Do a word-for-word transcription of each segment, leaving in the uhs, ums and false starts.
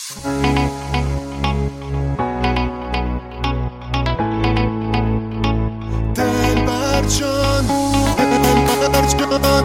دلبر جان دلبر جان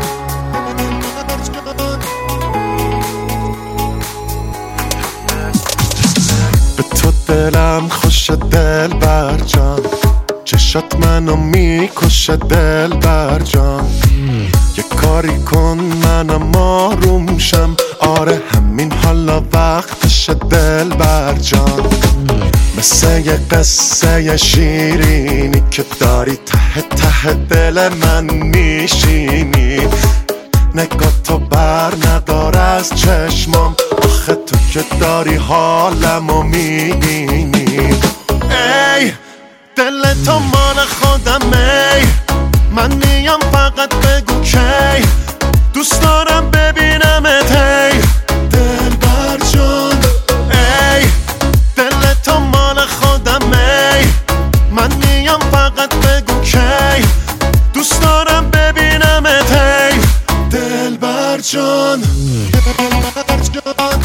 به تو دلم خوشه دلبر جان، چشات منو میکشه دلبر جان. یه کاری کن منم آروم شم، آره همین حالا وقتشه دلبر جان. مثل یه قصه شیرینی که داری ته ته دل من میشینی. نگاه تو بر ندار از چشمام، آخه تو که داری حالمو میبینی. ای دل تو مال خودم، ای من میام فقط بگو کی دوست دارم ببینمت. ای دلبر جان ای دل تو مال خودم، ای من میام فقط بگو کی دوست دارم ببینمت. ای دلبر جان دلبر جان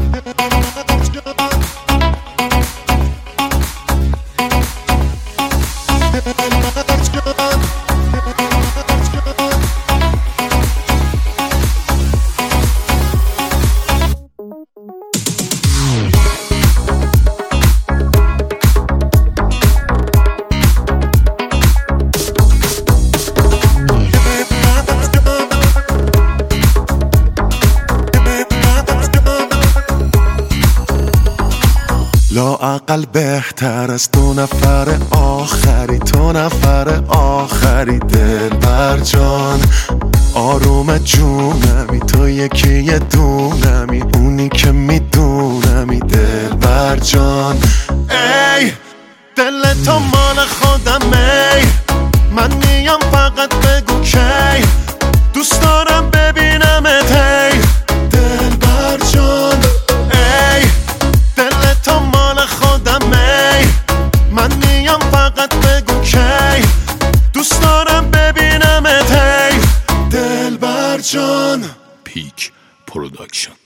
لااقل بهتر از دو نفر آخری، تو نفر آخری دلبر جان. آروم جونمی تو یکی یه دونمی، اونی که میدونمی دلبر جان. ای دل تو مال خودم، ای من میام فقط بگو کی دوست دارم ببینمت. ای دلبر جان ای دل تو مال خودم، ای من میام فقط بگو کی دوست دارم ببینمت. ای دلبر جان. پیک پروداکشن.